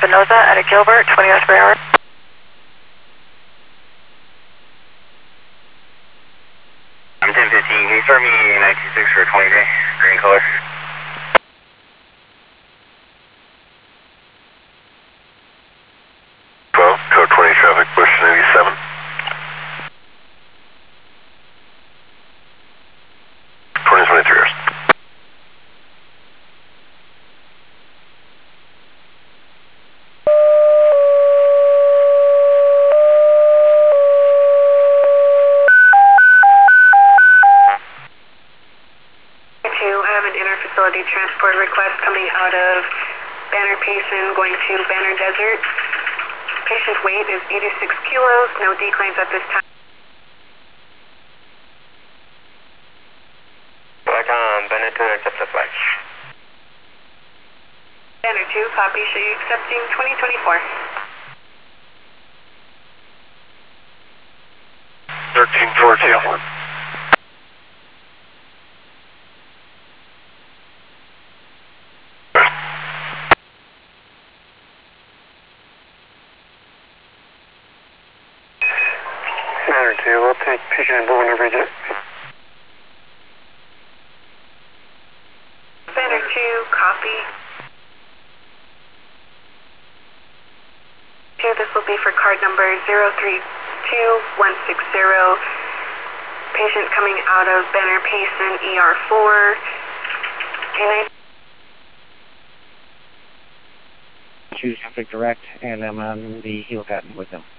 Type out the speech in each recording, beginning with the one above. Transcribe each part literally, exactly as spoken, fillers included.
Espinoza out of Gilbert, twenty miles per hour. I'm ten fifteen. Can you start me nine two six for twenty day, green color? twelve, code twenty traffic, Bush ninety-seven. twenty twenty-three hours. I have an inter-facility transport request coming out of Banner Payson going to Banner Desert. Patient weight is eighty-six kilos, no declines at this time. Back on Banner to accept the flight. Banner two, copy, show you accepting twenty twenty-four. thirteen fourteen. Banner two, we'll take patient number whenever you get. Banner two, copy. Two, this will be for card number zero three two one six zero. Patient coming out of Banner Payson, E R four. Choose traffic direct, and I'm on the heel pattern with them.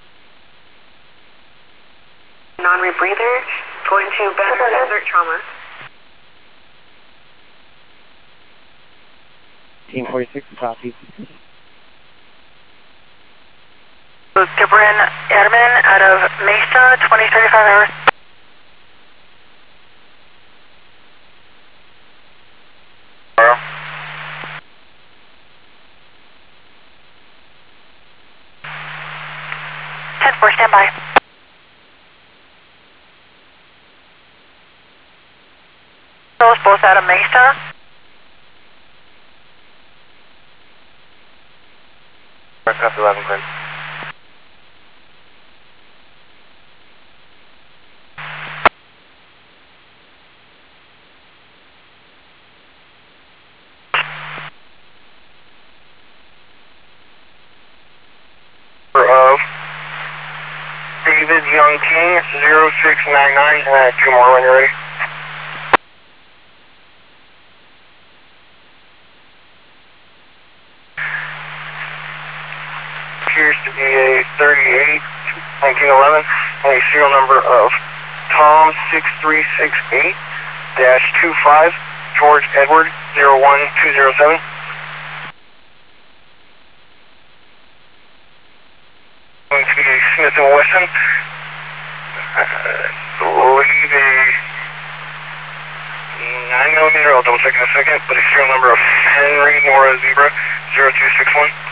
Non-rebreather, going to Banner Desert Trauma. Team forty-six, copy. Gibran Admin out of Mesa, twenty thirty-five hours. ten four, stand by. Those both out of Mesa. Aircraft eleven, Quinn. Of David Young King, zero six nine nine, uh, two more when you're ready. Appears to be a thirty-eight, nineteen eleven, and a serial number of Tom six three six eight dash two five, George Edward, zero one two zero seven. Going to be a Smith and Wesson. I believe a nine millimeter, I'll double check in a second, but a serial number of Henry Nora Zebra, zero two six one.